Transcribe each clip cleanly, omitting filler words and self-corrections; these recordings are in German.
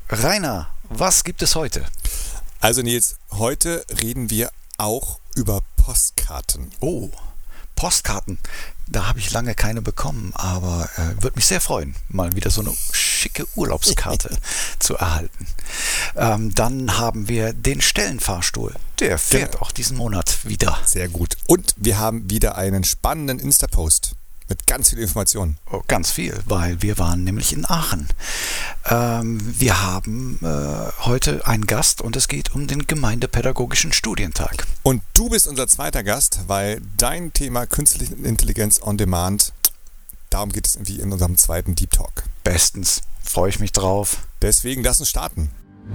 Rainer, was gibt es heute? Also Nils, heute reden wir auch über Postkarten. Oh, Postkarten. Da habe ich lange keine bekommen, aber würde mich sehr freuen, mal wieder so eine schicke Urlaubskarte zu erhalten. Dann haben wir den Stellenfahrstuhl. Der fährt auch diesen Monat wieder. Sehr gut. Und wir haben wieder einen spannenden Insta-Post mit ganz viel Informationen. Oh, ganz viel, weil wir waren nämlich in Aachen. Wir haben heute einen Gast und es geht um den Gemeindepädagogischen Studientag. Und du bist unser zweiter Gast, weil dein Thema Künstliche Intelligenz on Demand, darum geht es irgendwie in unserem zweiten Deep Talk. Bestens, freue ich mich drauf. Deswegen lass uns starten.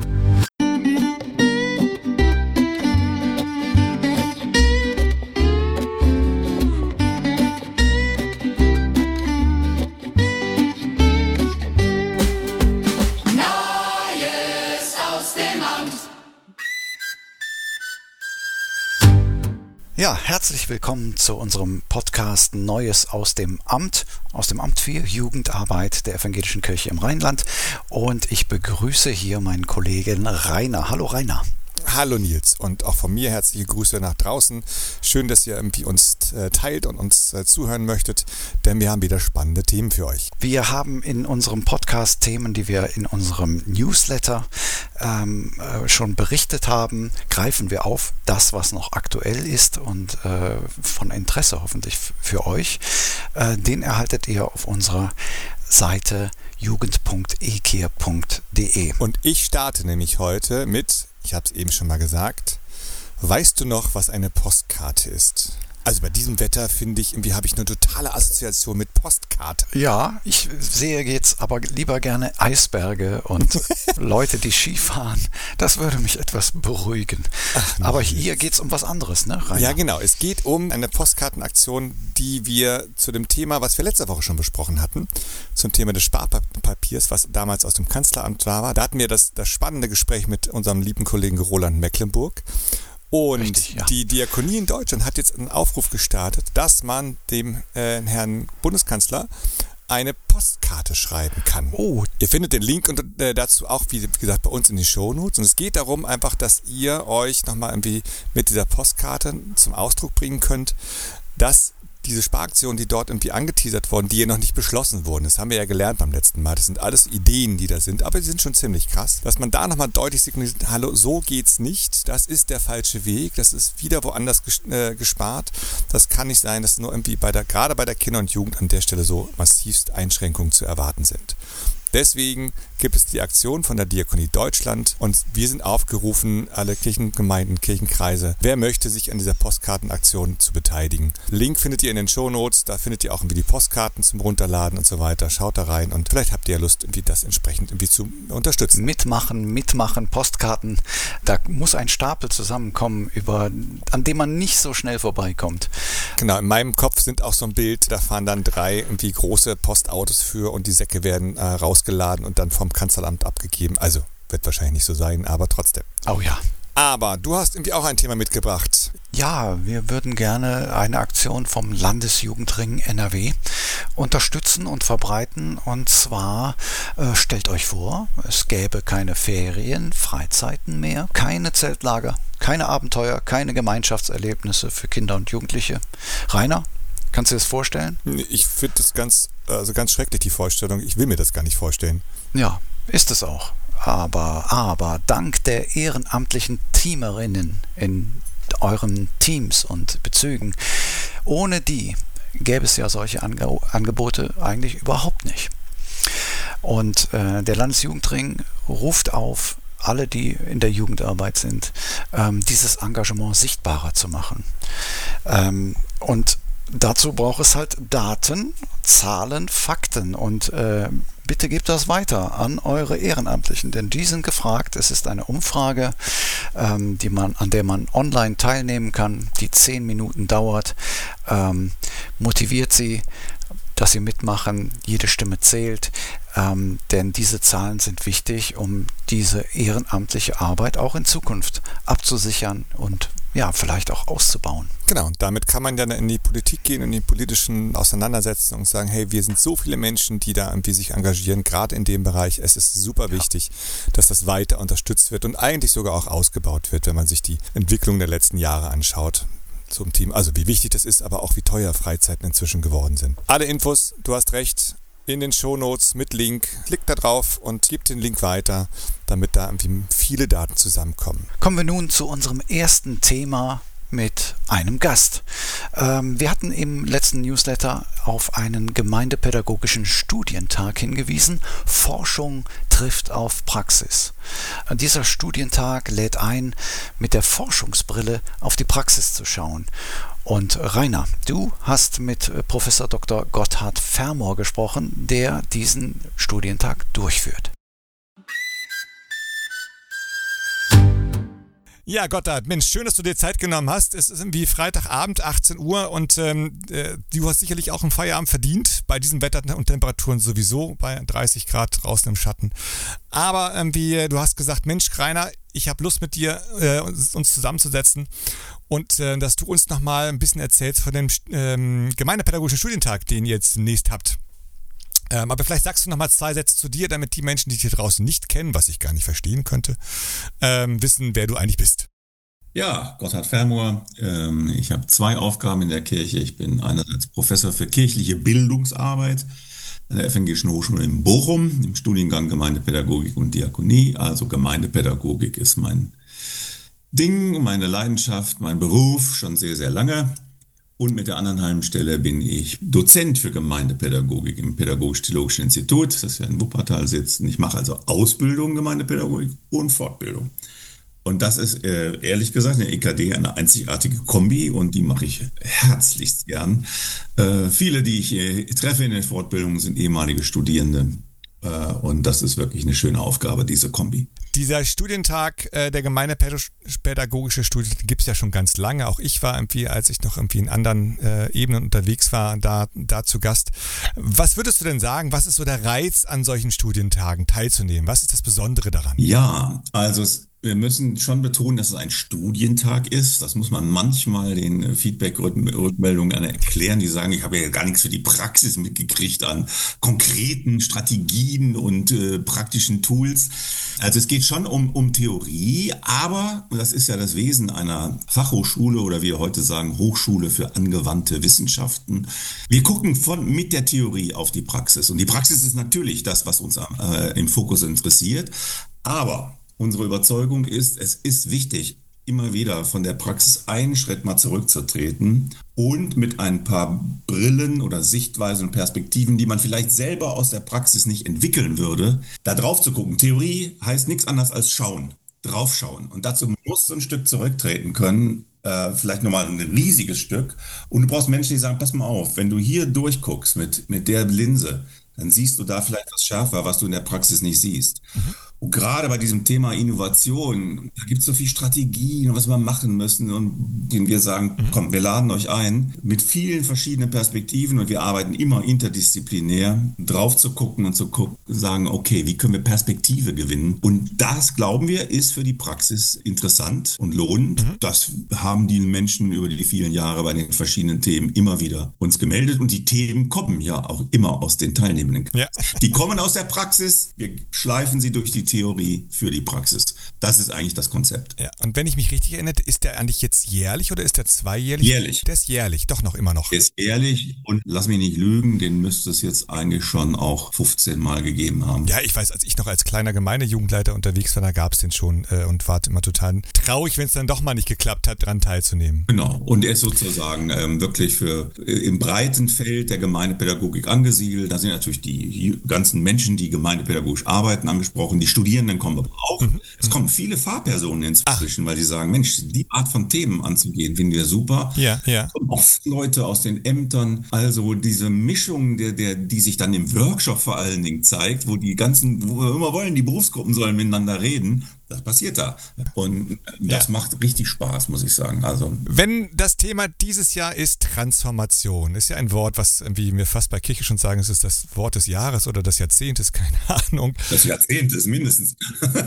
Ja, herzlich willkommen zu unserem Podcast Neues aus dem Amt für Jugendarbeit der Evangelischen Kirche im Rheinland. Und ich begrüße hier meinen Kollegen Rainer. Hallo Rainer. Hallo Nils und auch von mir herzliche Grüße nach draußen. Schön, dass ihr irgendwie uns teilt und uns zuhören möchtet, denn wir haben wieder spannende Themen für euch. Wir haben in unserem Podcast Themen, die wir in unserem Newsletter schon berichtet haben, greifen wir auf, das, was noch aktuell ist und von Interesse hoffentlich für euch. Den erhaltet ihr auf unserer Seite jugend.ekir.de. Und ich starte nämlich heute mit, ich habe es eben schon mal gesagt, weißt du noch, was eine Postkarte ist? Also bei diesem Wetter finde ich, irgendwie habe ich eine totale Assoziation mit Postkarte. Ja, ich sehe jetzt aber lieber gerne Eisberge und Leute, die Ski fahren. Das würde mich etwas beruhigen. Aber hier geht es um was anderes, ne, Rainer? Ja, genau. Es geht um eine Postkartenaktion, die wir zu dem Thema, was wir letzte Woche schon besprochen hatten, zum Thema des Sparpapiers, was damals aus dem Kanzleramt da war. Da hatten wir das spannende Gespräch mit unserem lieben Kollegen Roland Mecklenburg. Und richtig, ja. Die Diakonie in Deutschland hat jetzt einen Aufruf gestartet, dass man dem Herrn Bundeskanzler eine Postkarte schreiben kann. Oh. Ihr findet den Link und dazu auch, wie gesagt, bei uns in die Shownotes. Und es geht darum einfach, dass ihr euch nochmal irgendwie mit dieser Postkarte zum Ausdruck bringen könnt, dass diese Sparaktionen, die dort irgendwie angeteasert wurden, die ja noch nicht beschlossen wurden, das haben wir ja gelernt beim letzten Mal, das sind alles Ideen, die da sind, aber die sind schon ziemlich krass, dass man da nochmal deutlich signalisiert, hallo, so geht's nicht, das ist der falsche Weg, das ist wieder woanders gespart, das kann nicht sein, dass nur irgendwie gerade bei der Kinder- und Jugend an der Stelle so massivst Einschränkungen zu erwarten sind. Deswegen gibt es die Aktion von der Diakonie Deutschland und wir sind aufgerufen, alle Kirchengemeinden, Kirchenkreise, wer möchte sich an dieser Postkartenaktion zu beteiligen. Link findet ihr in den Shownotes, da findet ihr auch irgendwie die Postkarten zum Runterladen und so weiter. Schaut da rein und vielleicht habt ihr ja Lust, irgendwie das entsprechend irgendwie zu unterstützen. Mitmachen, Postkarten. Da muss ein Stapel zusammenkommen, an dem man nicht so schnell vorbeikommt. Genau, in meinem Kopf sind auch so ein Bild, da fahren dann 3 irgendwie große Postautos für und die Säcke werden rausgeladen und dann vom Kanzleramt abgegeben. Also, wird wahrscheinlich nicht so sein, aber trotzdem. Oh ja. Aber du hast irgendwie auch ein Thema mitgebracht. Ja, wir würden gerne eine Aktion vom Landesjugendring NRW unterstützen und verbreiten. Und zwar, stellt euch vor, es gäbe keine Ferien, Freizeiten mehr, keine Zeltlager, keine Abenteuer, keine Gemeinschaftserlebnisse für Kinder und Jugendliche. Rainer, kannst du dir das vorstellen? Ich finde das ganz schrecklich, die Vorstellung. Ich will mir das gar nicht vorstellen. Ja, ist es auch. Aber dank der ehrenamtlichen Teamerinnen in euren Teams und Bezügen, ohne die gäbe es ja solche Angebote eigentlich überhaupt nicht. Und der Landesjugendring ruft auf, alle, die in der Jugendarbeit sind, dieses Engagement sichtbarer zu machen. Und dazu braucht es halt Daten, Zahlen, Fakten und bitte gebt das weiter an eure Ehrenamtlichen, denn die sind gefragt. Es ist eine Umfrage, an der man online teilnehmen kann, die 10 Minuten dauert. Motiviert sie, dass Sie mitmachen. Jede Stimme zählt, denn diese Zahlen sind wichtig, um diese ehrenamtliche Arbeit auch in Zukunft abzusichern und ja, vielleicht auch auszubauen. Genau, und damit kann man dann in die Politik gehen und in die politischen Auseinandersetzungen und sagen, hey, wir sind so viele Menschen, die da irgendwie sich engagieren, gerade in dem Bereich. Es ist super wichtig, dass das weiter unterstützt wird und eigentlich sogar auch ausgebaut wird, wenn man sich die Entwicklung der letzten Jahre anschaut zum Team. Also wie wichtig das ist, aber auch wie teuer Freizeiten inzwischen geworden sind. Alle Infos, du hast recht, in den Shownotes mit Link. Klickt da drauf und gebt den Link weiter, damit da irgendwie viele Daten zusammenkommen. Kommen wir nun zu unserem ersten Thema mit einem Gast. Wir hatten im letzten Newsletter auf einen gemeindepädagogischen Studientag hingewiesen. Forschung trifft auf Praxis. Dieser Studientag lädt ein, mit der Forschungsbrille auf die Praxis zu schauen. Und Rainer, du hast mit Professor Dr. Gotthard Fermor gesprochen, der diesen Studientag durchführt. Ja, Gotthard, Mensch, schön, dass du dir Zeit genommen hast. Es ist irgendwie Freitagabend, 18 Uhr und du hast sicherlich auch einen Feierabend verdient, bei diesen Wetter und Temperaturen sowieso, bei 30 Grad draußen im Schatten. Aber irgendwie, du hast gesagt, Mensch, Rainer, ich habe Lust mit dir, uns zusammenzusetzen und dass du uns nochmal ein bisschen erzählst von dem gemeindepädagogischen Studientag, den ihr jetzt demnächst habt. Aber vielleicht sagst du nochmal 2 Sätze zu dir, damit die Menschen, die dich hier draußen nicht kennen, was ich gar nicht verstehen könnte, wissen, wer du eigentlich bist. Ja, Gotthard Fermor. Ich habe 2 Aufgaben in der Kirche. Ich bin einerseits Professor für kirchliche Bildungsarbeit an der Evangelischen Hochschule in Bochum im Studiengang Gemeindepädagogik und Diakonie. Also Gemeindepädagogik ist mein Ding, meine Leidenschaft, mein Beruf schon sehr, sehr lange. Und mit der anderen Halbstelle bin ich Dozent für Gemeindepädagogik im Pädagogisch-Theologischen Institut, das ja in Wuppertal sitzt. Und ich mache also Ausbildung Gemeindepädagogik und Fortbildung. Und das ist ehrlich gesagt in der EKD eine einzigartige Kombi und die mache ich herzlichst gern. Viele, die ich treffe in den Fortbildungen, sind ehemalige Studierende. Und das ist wirklich eine schöne Aufgabe, diese Kombi. Dieser Studientag, der gemeindepädagogische Studientag, gibt es ja schon ganz lange. Auch ich war irgendwie, als ich noch irgendwie in anderen Ebenen unterwegs war, da zu Gast. Was würdest du denn sagen, was ist so der Reiz an solchen Studientagen teilzunehmen? Was ist das Besondere daran? Ja, also wir müssen schon betonen, dass es ein Studientag ist. Das muss man manchmal den Feedback-Rückmeldungen erklären. Die sagen, ich habe ja gar nichts für die Praxis mitgekriegt an konkreten Strategien und praktischen Tools. Also es geht schon um Theorie, aber, und das ist ja das Wesen einer Fachhochschule oder wie wir heute sagen, Hochschule für angewandte Wissenschaften. Wir gucken mit der Theorie auf die Praxis. Und die Praxis ist natürlich das, was uns im Fokus interessiert. Aber unsere Überzeugung ist, es ist wichtig, immer wieder von der Praxis einen Schritt mal zurückzutreten und mit ein paar Brillen oder Sichtweisen und Perspektiven, die man vielleicht selber aus der Praxis nicht entwickeln würde, da drauf zu gucken. Theorie heißt nichts anderes als schauen, draufschauen. Und dazu musst du ein Stück zurücktreten können, vielleicht nochmal ein riesiges Stück. Und du brauchst Menschen, die sagen, pass mal auf, wenn du hier durchguckst mit der Linse, dann siehst du da vielleicht was schärfer, was du in der Praxis nicht siehst. Und gerade bei diesem Thema Innovation, da gibt es so viel Strategien, was wir machen müssen und denen wir sagen, komm, wir laden euch ein, mit vielen verschiedenen Perspektiven und wir arbeiten immer interdisziplinär, drauf zu gucken und sagen, okay, wie können wir Perspektive gewinnen? Und das, glauben wir, ist für die Praxis interessant und lohnend. Das haben die Menschen über die vielen Jahre bei den verschiedenen Themen immer wieder uns gemeldet und die Themen kommen ja auch immer aus den Teilnehmenden. Ja. Die kommen aus der Praxis, wir schleifen sie durch die Theorie für die Praxis. Das ist eigentlich das Konzept. Ja, und wenn ich mich richtig erinnere, ist der eigentlich jetzt jährlich oder ist der zweijährlich? Jährlich. Der ist jährlich, doch noch immer noch. Der ist jährlich und lass mich nicht lügen, den müsste es jetzt eigentlich schon auch 15 Mal gegeben haben. Ja, ich weiß, als ich noch als kleiner Gemeindejugendleiter unterwegs war, da gab es den schon und war immer total traurig, wenn es dann doch mal nicht geklappt hat, daran teilzunehmen. Genau, und er ist sozusagen wirklich im breiten Feld der Gemeindepädagogik angesiedelt. Da sind natürlich die ganzen Menschen, die gemeindepädagogisch arbeiten, angesprochen. Die Studierenden kommen aber auch. Es kommen kommen viele Fahrpersonen inzwischen, weil die sagen, Mensch, die Art von Themen anzugehen, finden wir super. Ja, ja. Und oft Leute aus den Ämtern, also diese Mischung, die sich dann im Workshop vor allen Dingen zeigt, wo wo wir immer wollen, die Berufsgruppen sollen miteinander reden, das passiert da. Und das macht richtig Spaß, muss ich sagen. Also, wenn das Thema dieses Jahr ist Transformation, ist ja ein Wort, was wie wir fast bei Kirche schon sagen, es ist das Wort des Jahres oder des Jahrzehntes, keine Ahnung. das Jahrzehnt ist mindestens.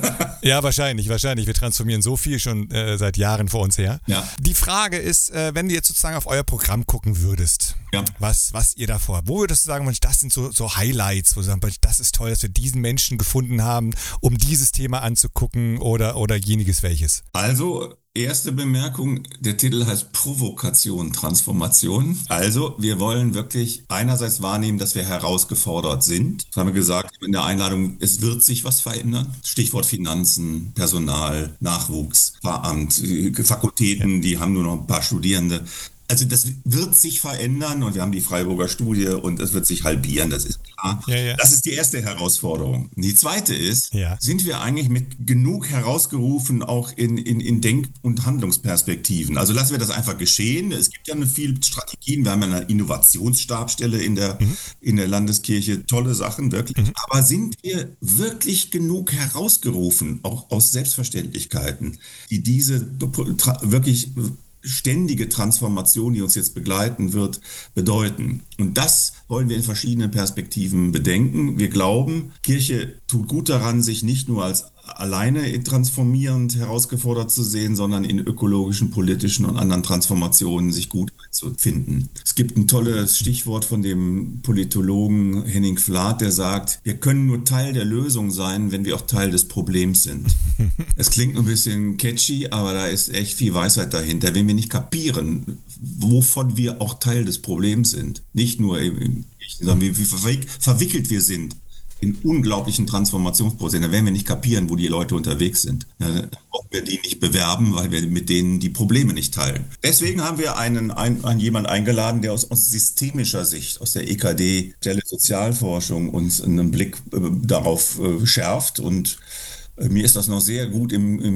Ja, wahrscheinlich. Wir transformieren so viel schon seit Jahren vor uns her. Ja. Die Frage ist, wenn du jetzt sozusagen auf euer Programm gucken würdest, was ihr davor, wo würdest du sagen, Mensch, das sind so Highlights, wo du sagst, Mensch, das ist toll, dass wir diesen Menschen gefunden haben, um dieses Thema anzugucken oder jeniges welches? Also, erste Bemerkung, der Titel heißt Provokation, Transformation. Also, wir wollen wirklich einerseits wahrnehmen, dass wir herausgefordert sind. Das haben wir gesagt in der Einladung, es wird sich was verändern. Stichwort Finanzen, Personal, Nachwuchs, Pfarramt, Fakultäten, die haben nur noch ein paar Studierende. Also das wird sich verändern und wir haben die Freiburger Studie und es wird sich halbieren, das ist klar. Ja. Das ist die erste Herausforderung. Die zweite ist, Ja. sind wir eigentlich mit genug herausgerufen, auch in Denk- und Handlungsperspektiven. Also lassen wir das einfach geschehen. Es gibt ja viele Strategien. Wir haben ja eine Innovationsstabsstelle in der Landeskirche. Tolle Sachen, wirklich. Aber sind wir wirklich genug herausgerufen, auch aus Selbstverständlichkeiten, die diese wirklich ständige Transformation, die uns jetzt begleiten wird, bedeuten. Und das wollen wir in verschiedenen Perspektiven bedenken. Wir glauben, Kirche tut gut daran, sich nicht nur als alleine transformierend herausgefordert zu sehen, sondern in ökologischen, politischen und anderen Transformationen sich gut zu finden. Es gibt ein tolles Stichwort von dem Politologen Henning Flath, der sagt, wir können nur Teil der Lösung sein, wenn wir auch Teil des Problems sind. Es klingt ein bisschen catchy, aber da ist echt viel Weisheit dahinter. Wenn wir nicht kapieren, wovon wir auch Teil des Problems sind, nicht nur sondern wie verwickelt wir sind in unglaublichen Transformationsprozessen, dann werden wir nicht kapieren, wo die Leute unterwegs sind. Dann brauchen wir die nicht bewerben, weil wir mit denen die Probleme nicht teilen. Deswegen haben wir jemanden eingeladen, der aus systemischer Sicht, aus der EKD, Stelle Sozialforschung, uns einen Blick darauf schärft. Und mir ist das noch sehr gut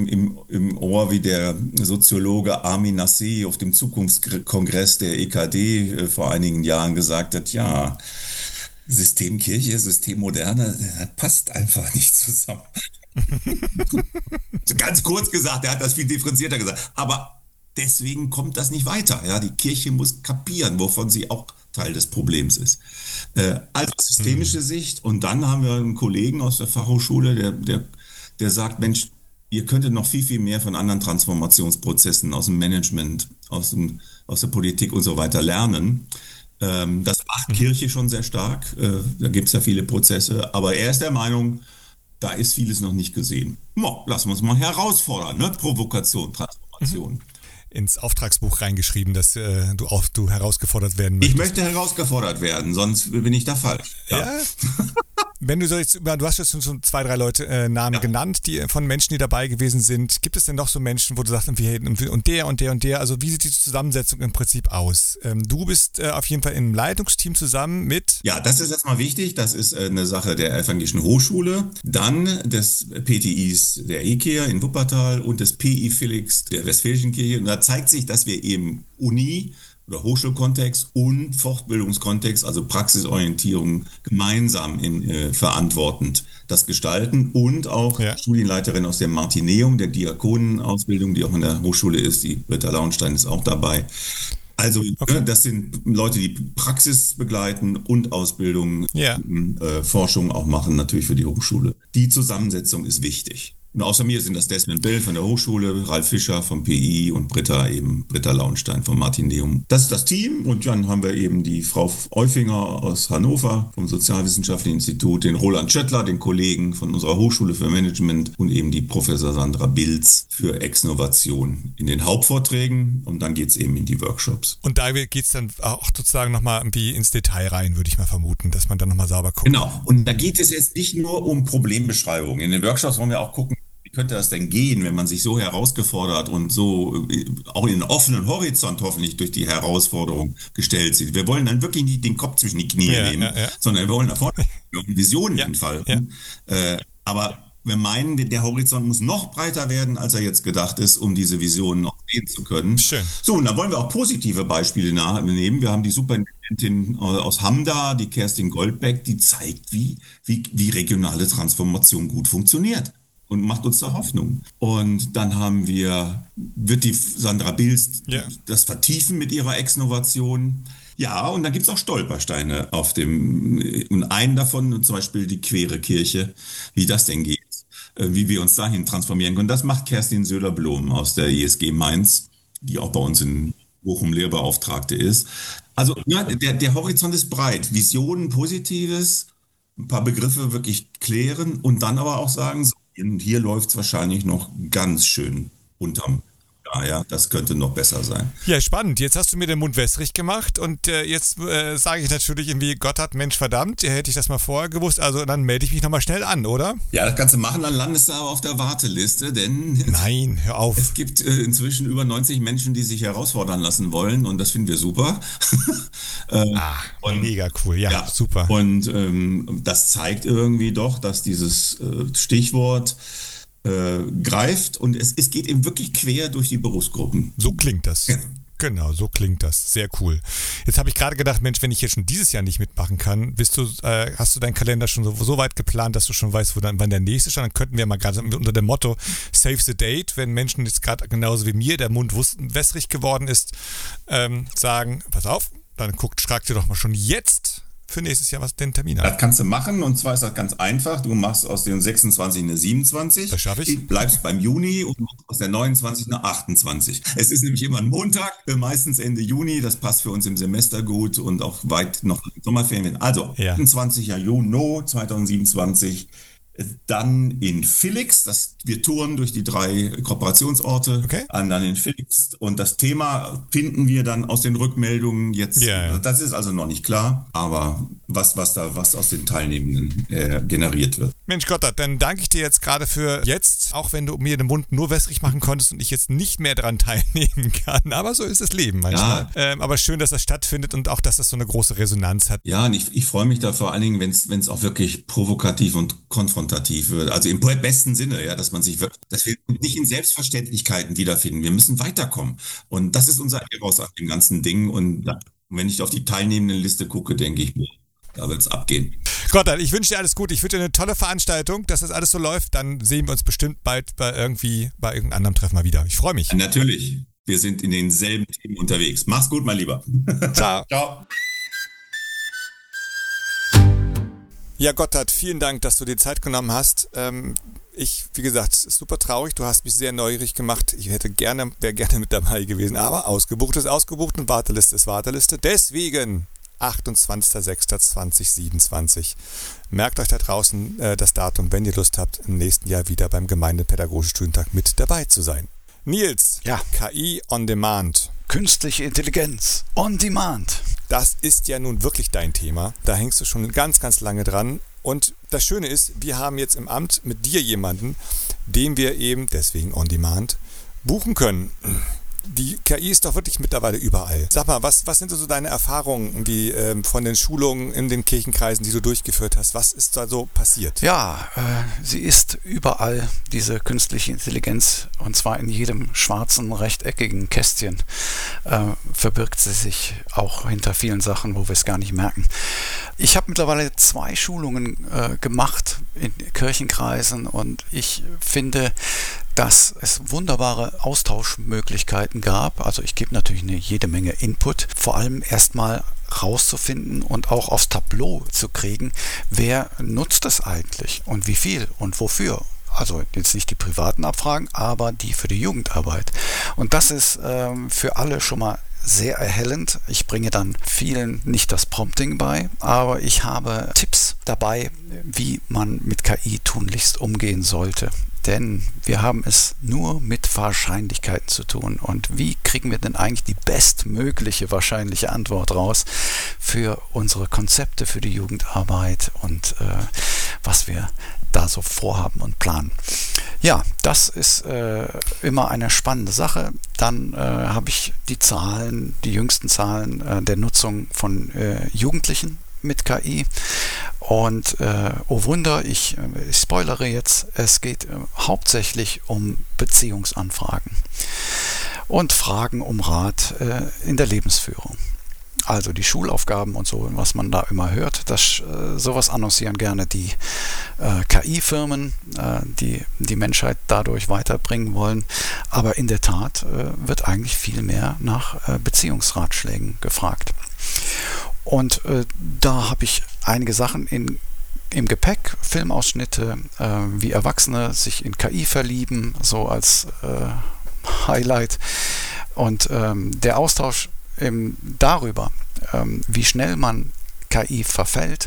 im Ohr, wie der Soziologe Armin Nassé auf dem Zukunftskongress der EKD vor einigen Jahren gesagt hat, ja, System Kirche, System Moderne, das passt einfach nicht zusammen. Ganz kurz gesagt, er hat das viel differenzierter gesagt. Aber deswegen kommt das nicht weiter. Ja, die Kirche muss kapieren, wovon sie auch Teil des Problems ist. Also systemische Sicht. Und dann haben wir einen Kollegen aus der Fachhochschule, der sagt, Mensch, ihr könntet noch viel, viel mehr von anderen Transformationsprozessen aus dem Management, aus der Politik und so weiter lernen. Das macht Kirche schon sehr stark. Da gibt es ja viele Prozesse. Aber er ist der Meinung, da ist vieles noch nicht gesehen. Lassen wir uns mal herausfordern. Ne? Provokation, Transformation. Ins Auftragsbuch reingeschrieben, dass du herausgefordert werden möchtest. Ich möchte herausgefordert werden, sonst bin ich da falsch. Ja. Wenn du du hast jetzt schon 2, 3 Leute Namen genannt, von Menschen, die dabei gewesen sind. Gibt es denn noch so Menschen, wo du sagst, und der und der und der? Also wie sieht die Zusammensetzung im Prinzip aus? Du bist auf jeden Fall im Leitungsteam zusammen mit... Ja, das ist erstmal wichtig. Das ist eine Sache der Evangelischen Hochschule, dann des PTIs der EKEA in Wuppertal und des PI Felix der Westfälischen Kirche. Und da zeigt sich, dass wir eben Uni- oder Hochschulkontext und Fortbildungskontext, also Praxisorientierung, gemeinsam verantwortend das gestalten und auch Studienleiterin aus der Martineum, der Diakonenausbildung, die auch in der Hochschule ist, die Britta Launstein ist auch dabei. Also das sind Leute, die Praxis begleiten und Ausbildung, Forschung auch machen, natürlich für die Hochschule. Die Zusammensetzung ist wichtig. Und außer mir sind das Desmond Bill von der Hochschule, Ralf Fischer vom PI und Britta Launstein vom Martineum. Das ist das Team. Und dann haben wir eben die Frau Eufinger aus Hannover vom Sozialwissenschaftlichen Institut, den Roland Schöttler, den Kollegen von unserer Hochschule für Management und eben die Professor Sandra Bilz für Exnovation in den Hauptvorträgen. Und dann geht's eben in die Workshops. Und da geht's dann auch sozusagen nochmal irgendwie ins Detail rein, würde ich mal vermuten, dass man dann nochmal sauber guckt. Genau. Und da geht es jetzt nicht nur um Problembeschreibung. In den Workshops wollen wir auch gucken, wie könnte das denn gehen, wenn man sich so herausgefordert und so auch in einen offenen Horizont hoffentlich durch die Herausforderung gestellt sieht. Wir wollen dann wirklich nicht den Kopf zwischen die Knie nehmen, sondern wir wollen nach vorne Visionen entfalten. Aber Wir meinen, der Horizont muss noch breiter werden, als er jetzt gedacht ist, um diese Visionen noch sehen zu können. Schön. So, und dann wollen wir auch positive Beispiele nehmen. Wir haben die Superintendentin aus Hamda, die Kerstin Goldbeck, die zeigt, wie regionale Transformation gut funktioniert und macht uns da Hoffnung. Und dann wird die Sandra Bilst das vertiefen mit ihrer Exnovation. Ja, und dann gibt es auch Stolpersteine und einen davon, zum Beispiel die Queere Kirche, wie das denn geht, wie wir uns dahin transformieren können. Das macht Kerstin Söder-Blom aus der ISG Mainz, die auch bei uns in Bochum Lehrbeauftragte ist. Also der Horizont ist breit. Visionen, Positives, ein paar Begriffe wirklich klären und dann aber auch sagen, so, hier läuft es wahrscheinlich noch ganz schön unterm. Ja, das könnte noch besser sein. Ja, spannend. Jetzt hast du mir den Mund wässrig gemacht und jetzt sage ich natürlich irgendwie, Gotthard, Mensch, verdammt, hätte ich das mal vorher gewusst, also dann melde ich mich nochmal schnell an, oder? Ja, das kannst du machen, dann landest du aber auf der Warteliste, denn Nein, hör auf. Es gibt inzwischen über 90 Menschen, die sich herausfordern lassen wollen und das finden wir super. Mega cool, ja, super. Und das zeigt irgendwie doch, dass dieses Stichwort greift und es geht eben wirklich quer durch die Berufsgruppen. So klingt das. Ja. Genau, so klingt das. Sehr cool. Jetzt habe ich gerade gedacht, Mensch, wenn ich jetzt schon dieses Jahr nicht mitmachen kann, hast du deinen Kalender schon so weit geplant, dass du schon weißt, wann der nächste ist? Dann könnten wir mal gerade unter dem Motto Save the Date, wenn Menschen jetzt gerade genauso wie mir der Mund wässrig geworden ist, sagen, pass auf, dann schlag dir doch mal schon jetzt für nächstes Jahr was den Termin an. Das kannst du machen und zwar ist das ganz einfach. Du machst aus den 26 eine 27. Das schaffe ich. Bleibst beim Juni und machst aus der 29 eine 28. Es ist nämlich immer ein Montag, meistens Ende Juni. Das passt für uns im Semester gut und auch weit noch in Sommerferien. Also 28. Juni 2027. Dann in Villix, wir touren durch die 3 Kooperationsorte, dann in Villix und das Thema finden wir dann aus den Rückmeldungen jetzt, das ist also noch nicht klar, aber was aus den Teilnehmenden generiert wird. Mensch Gotthard, dann danke ich dir jetzt gerade für jetzt, auch wenn du mir den Mund nur wässrig machen konntest und ich jetzt nicht mehr daran teilnehmen kann, aber so ist das Leben manchmal. Ja. Aber schön, dass das stattfindet und auch, dass das so eine große Resonanz hat. Ja, und ich freue mich da vor allen Dingen, wenn es auch wirklich provokativ und konfrontativ wird, also im besten Sinne, ja, dass wir nicht in Selbstverständlichkeiten wiederfinden. Wir müssen weiterkommen. Und das ist unser Eros an dem ganzen Ding. Und wenn ich auf die Teilnehmendenliste gucke, denke ich, da wird es abgehen. Gotthard, ich wünsche dir alles Gute. Ich wünsche dir eine tolle Veranstaltung, dass das alles so läuft. Dann sehen wir uns bestimmt bald bei irgendeinem anderen Treffen mal wieder. Ich freue mich. Natürlich. Wir sind in denselben Themen unterwegs. Mach's gut, mein Lieber. Ciao. Ciao. Ja, Gotthard, vielen Dank, dass du dir Zeit genommen hast. Wie gesagt, super traurig. Du hast mich sehr neugierig gemacht. Ich wäre gerne mit dabei gewesen. Aber ausgebucht ist ausgebucht und Warteliste ist Warteliste. Deswegen 28.06.2027. Merkt euch da draußen das Datum, wenn ihr Lust habt, im nächsten Jahr wieder beim Gemeindepädagogischen Studientag mit dabei zu sein. Nils, KI on Demand. Künstliche Intelligenz on Demand. Das ist ja nun wirklich dein Thema. Da hängst du schon ganz, ganz lange dran. Und das Schöne ist, wir haben jetzt im Amt mit dir jemanden, den wir eben, deswegen on Demand, buchen können. Die KI ist doch wirklich mittlerweile überall. Sag mal, was sind so deine Erfahrungen von den Schulungen in den Kirchenkreisen, die du durchgeführt hast? Was ist da so passiert? Ja, sie ist überall, diese künstliche Intelligenz, und zwar in jedem schwarzen, rechteckigen Kästchen verbirgt sie sich auch hinter vielen Sachen, wo wir es gar nicht merken. Ich habe mittlerweile 2 Schulungen gemacht in Kirchenkreisen und ich finde, dass es wunderbare Austauschmöglichkeiten gab. Also ich gebe natürlich jede Menge Input, vor allem erstmal rauszufinden und auch aufs Tableau zu kriegen, wer nutzt es eigentlich und wie viel und wofür. Also jetzt nicht die privaten Abfragen, aber die für die Jugendarbeit. Und das ist für alle schon mal sehr erhellend. Ich bringe dann vielen nicht das Prompting bei, aber ich habe Tipps dabei, wie man mit KI tunlichst umgehen sollte. Denn wir haben es nur mit Wahrscheinlichkeiten zu tun. Und wie kriegen wir denn eigentlich die bestmögliche wahrscheinliche Antwort raus für unsere Konzepte, für die Jugendarbeit und was wir da so vorhaben und planen. Ja, das ist immer eine spannende Sache. Dann habe ich die jüngsten Zahlen der Nutzung von Jugendlichen mit KI. Und oh Wunder, ich spoilere jetzt, es geht hauptsächlich um Beziehungsanfragen und Fragen um Rat in der Lebensführung. Also die Schulaufgaben und so, was man da immer hört, sowas annoncieren gerne die KI-Firmen, die die Menschheit dadurch weiterbringen wollen. Aber in der Tat wird eigentlich viel mehr nach Beziehungsratschlägen gefragt. Und da habe ich einige Sachen im Gepäck, Filmausschnitte, wie Erwachsene sich in KI verlieben, so als Highlight. Und der Austausch darüber, wie schnell man KI verfällt,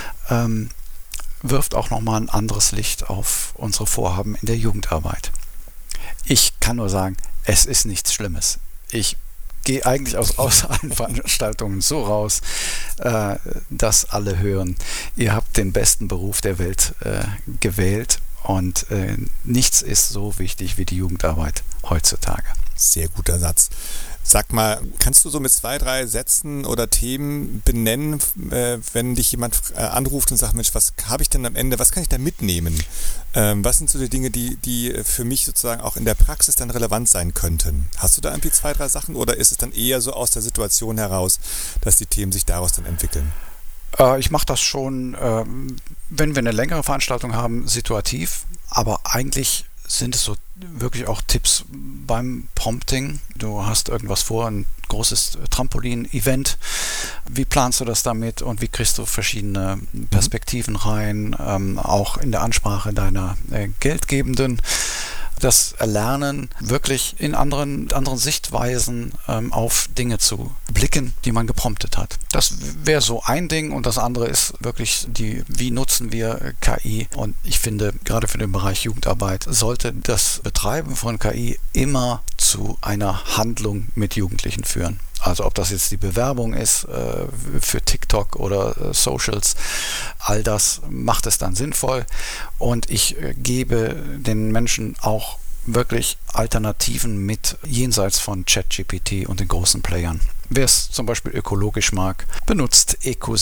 wirft auch nochmal ein anderes Licht auf unsere Vorhaben in der Jugendarbeit. Ich kann nur sagen, es ist nichts Schlimmes. Ich gehe eigentlich aus allen Veranstaltungen so raus, dass alle hören, ihr habt den besten Beruf der Welt gewählt und nichts ist so wichtig wie die Jugendarbeit heutzutage. Sehr guter Satz. Sag mal, kannst du so mit 2, 3 Sätzen oder Themen benennen, wenn dich jemand anruft und sagt, Mensch, was habe ich denn am Ende, was kann ich da mitnehmen? Was sind so die Dinge, die für mich sozusagen auch in der Praxis dann relevant sein könnten? Hast du da irgendwie 2, 3 Sachen oder ist es dann eher so aus der Situation heraus, dass die Themen sich daraus dann entwickeln? Ich mache das schon, wenn wir eine längere Veranstaltung haben, situativ, aber eigentlich sind es so wirklich auch Tipps beim Prompting. Du hast irgendwas vor, ein großes Trampolin-Event. Wie planst du das damit und wie kriegst du verschiedene Perspektiven rein, auch in der Ansprache deiner Geldgebenden? Das Erlernen, wirklich in anderen Sichtweisen auf Dinge zu blicken, die man gepromptet hat. Das wäre so ein Ding und das andere ist wirklich wie nutzen wir KI? Und ich finde, gerade für den Bereich Jugendarbeit sollte das Betreiben von KI immer zu einer Handlung mit Jugendlichen führen. Also ob das jetzt die Bewerbung ist für TikTok oder Socials, all das macht es dann sinnvoll. Und ich gebe den Menschen auch wirklich Alternativen mit jenseits von ChatGPT und den großen Playern. Wer es zum Beispiel ökologisch mag, benutzt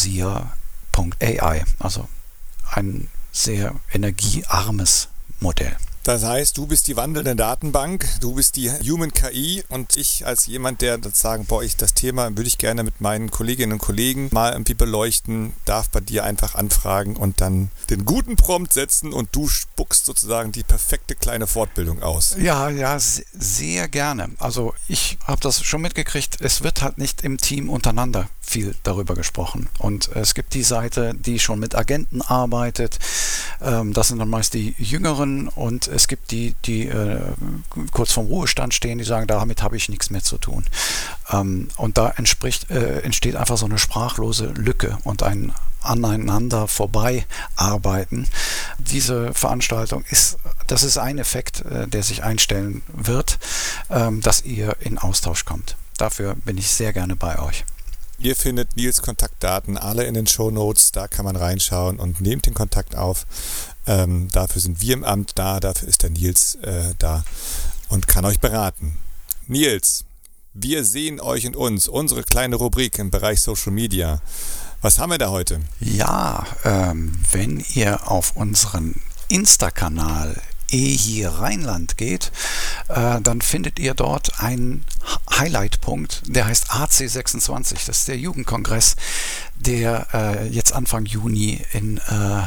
ecosia.ai, also ein sehr energiearmes Modell. Das heißt, du bist die wandelnde Datenbank, du bist die Human KI und ich als jemand, der sagen, das Thema würde ich gerne mit meinen Kolleginnen und Kollegen mal irgendwie beleuchten, darf bei dir einfach anfragen und dann den guten Prompt setzen und du spuckst sozusagen die perfekte kleine Fortbildung aus. Ja, sehr gerne. Also ich habe das schon mitgekriegt, es wird halt nicht im Team untereinander viel darüber gesprochen. Und es gibt die Seite, die schon mit Agenten arbeitet. Das sind dann meist die Jüngeren und es gibt die kurz vorm Ruhestand stehen, die sagen, damit habe ich nichts mehr zu tun. Und da entsteht einfach so eine sprachlose Lücke und ein aneinander vorbei arbeiten. Diese Veranstaltung das ist ein Effekt, der sich einstellen wird, dass ihr in Austausch kommt. Dafür bin ich sehr gerne bei euch. Ihr findet Nils' Kontaktdaten alle in den Shownotes, da kann man reinschauen und nehmt den Kontakt auf. Dafür sind wir im Amt da, dafür ist der Nils da und kann euch beraten. Nils, wir sehen euch und uns, unsere kleine Rubrik im Bereich Social Media. Was haben wir da heute? Ja, wenn ihr auf unseren Insta-Kanal hier Rheinland geht, dann findet ihr dort einen Highlight-Punkt, der heißt AC26. Das ist der Jugendkongress, der jetzt Anfang Juni in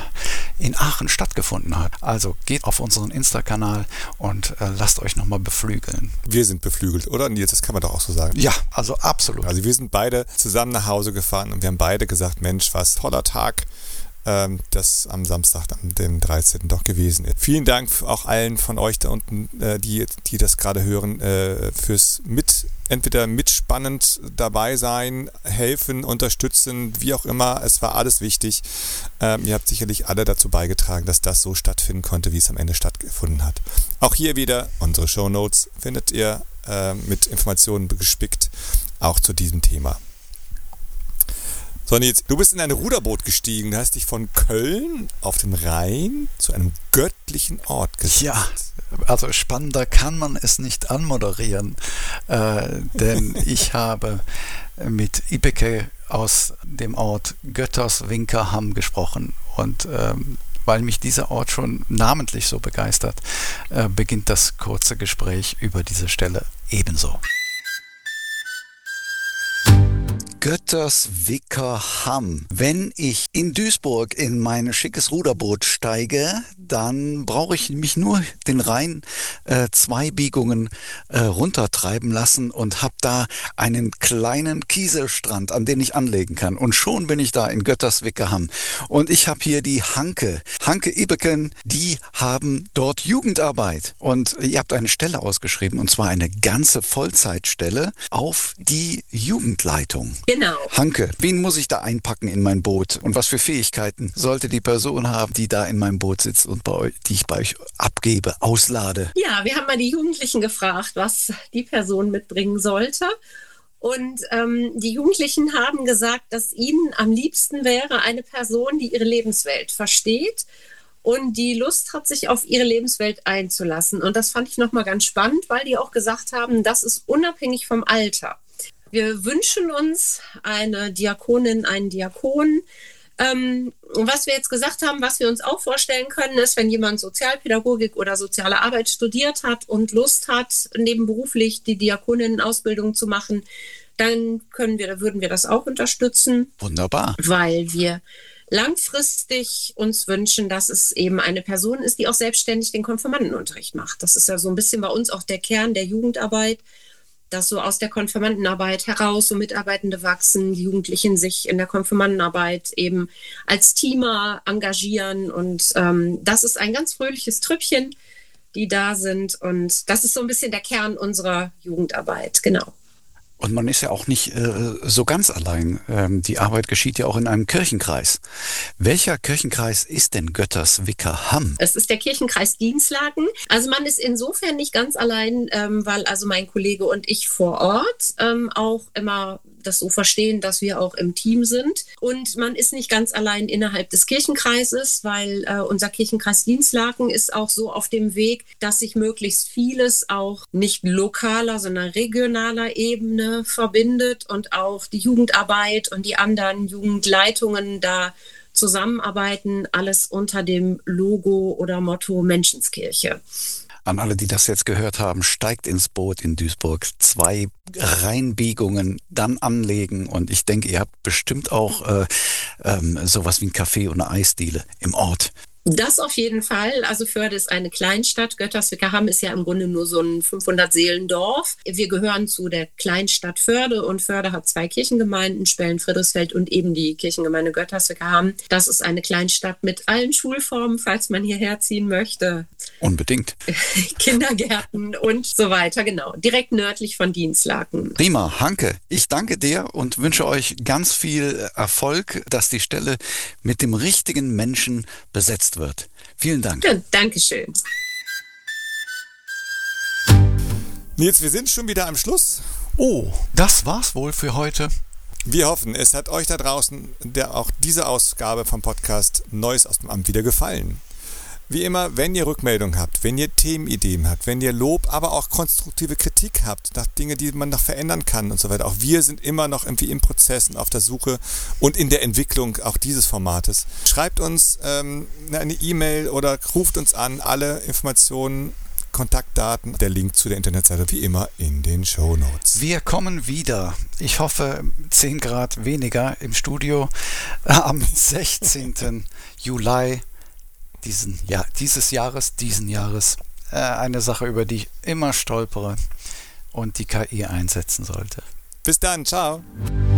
Aachen stattgefunden hat. Also geht auf unseren Insta-Kanal und lasst euch nochmal beflügeln. Wir sind beflügelt, oder Nils? Das kann man doch auch so sagen. Ja, also absolut. Also wir sind beide zusammen nach Hause gefahren und wir haben beide gesagt, Mensch, was toller Tag. Das am Samstag, dem 13. doch gewesen ist. Vielen Dank auch allen von euch da unten, die das gerade hören, fürs entweder mitspannend dabei sein, helfen, unterstützen, wie auch immer. Es war alles wichtig. Ihr habt sicherlich alle dazu beigetragen, dass das so stattfinden konnte, wie es am Ende stattgefunden hat. Auch hier wieder unsere Shownotes findet ihr mit Informationen gespickt, auch zu diesem Thema. So, Nils, du bist in ein Ruderboot gestiegen, du hast dich von Köln auf den Rhein zu einem göttlichen Ort gesetzt. Ja, also spannender kann man es nicht anmoderieren, denn ich habe mit Ibeke aus dem Ort Götterswinkel-Hamm gesprochen. Und weil mich dieser Ort schon namentlich so begeistert, beginnt das kurze Gespräch über diese Stelle ebenso. Götterswinkel-Hamm. Wenn ich in Duisburg in mein schickes Ruderboot steige, dann brauche ich mich nur den Rhein 2 Biegungen runtertreiben lassen und habe da einen kleinen Kieselstrand, an den ich anlegen kann. Und schon bin ich da in Götterswinkel-Hamm. Und ich habe hier die Hanke Ibeken, die haben dort Jugendarbeit. Und ihr habt eine Stelle ausgeschrieben, und zwar eine ganze Vollzeitstelle auf die Jugendleitung. Genau. Hanke, wen muss ich da einpacken in mein Boot? Und was für Fähigkeiten sollte die Person haben, die da in meinem Boot sitzt und die ich bei euch abgebe, auslade? Ja, wir haben mal die Jugendlichen gefragt, was die Person mitbringen sollte. Und die Jugendlichen haben gesagt, dass ihnen am liebsten wäre eine Person, die ihre Lebenswelt versteht und die Lust hat, sich auf ihre Lebenswelt einzulassen. Und das fand ich nochmal ganz spannend, weil die auch gesagt haben, das ist unabhängig vom Alter. Wir wünschen uns eine Diakonin, einen Diakon. Was wir jetzt gesagt haben, was wir uns auch vorstellen können, ist, wenn jemand Sozialpädagogik oder soziale Arbeit studiert hat und Lust hat, nebenberuflich die Diakoninnen-Ausbildung zu machen, dann würden wir das auch unterstützen. Wunderbar. Weil wir langfristig uns wünschen, dass es eben eine Person ist, die auch selbstständig den Konfirmandenunterricht macht. Das ist ja so ein bisschen bei uns auch der Kern der Jugendarbeit, dass so aus der Konfirmandenarbeit heraus so Mitarbeitende wachsen, die Jugendlichen sich in der Konfirmandenarbeit eben als Teamer engagieren. Und das ist ein ganz fröhliches Trüppchen, die da sind. Und das ist so ein bisschen der Kern unserer Jugendarbeit, genau. Und man ist ja auch nicht so ganz allein. Die Arbeit geschieht ja auch in einem Kirchenkreis. Welcher Kirchenkreis ist denn Götterswinkel-Hamm? Es ist der Kirchenkreis Dinslaken. Also man ist insofern nicht ganz allein, weil also mein Kollege und ich vor Ort auch immer das so verstehen, dass wir auch im Team sind. Und man ist nicht ganz allein innerhalb des Kirchenkreises, weil unser Kirchenkreis Dinslaken ist auch so auf dem Weg, dass sich möglichst vieles auch nicht lokaler, sondern regionaler Ebene verbindet und auch die Jugendarbeit und die anderen Jugendleitungen da zusammenarbeiten, alles unter dem Logo oder Motto Menschenskirche. An alle, die das jetzt gehört haben, steigt ins Boot in Duisburg, 2 Rheinbiegungen, dann anlegen, und ich denke, ihr habt bestimmt auch sowas wie ein Café oder eine Eisdiele im Ort. Das auf jeden Fall. Also Förde ist eine Kleinstadt. Götterswinkel-Hamm ist ja im Grunde nur so ein 500-Seelen-Dorf. Wir gehören zu der Kleinstadt Förde, und Förde hat 2 Kirchengemeinden, Spellen-Friedrichsfeld und eben die Kirchengemeinde Götterswinkel-Hamm. Das ist eine Kleinstadt mit allen Schulformen, falls man hierher ziehen möchte. Unbedingt. Kindergärten und so weiter, genau. Direkt nördlich von Dinslaken. Prima, Hanke, ich danke dir und wünsche euch ganz viel Erfolg, dass die Stelle mit dem richtigen Menschen besetzt wird. Vielen Dank. Ja, Dankeschön. Nils, wir sind schon wieder am Schluss. Oh, das war's wohl für heute. Wir hoffen, es hat euch da draußen auch diese Ausgabe vom Podcast Neues aus dem Amt wieder gefallen. Wie immer, wenn ihr Rückmeldung habt, wenn ihr Themenideen habt, wenn ihr Lob, aber auch konstruktive Kritik habt, nach Dinge, die man noch verändern kann und so weiter. Auch wir sind immer noch irgendwie im Prozess und auf der Suche und in der Entwicklung auch dieses Formates. Schreibt uns eine E-Mail oder ruft uns an. Alle Informationen, Kontaktdaten, der Link zu der Internetseite wie immer in den Shownotes. Wir kommen wieder. Ich hoffe 10 Grad weniger im Studio am 16. Juli. Diesen Jahres, eine Sache, über die ich immer stolpere und die KI einsetzen sollte. Bis dann, ciao.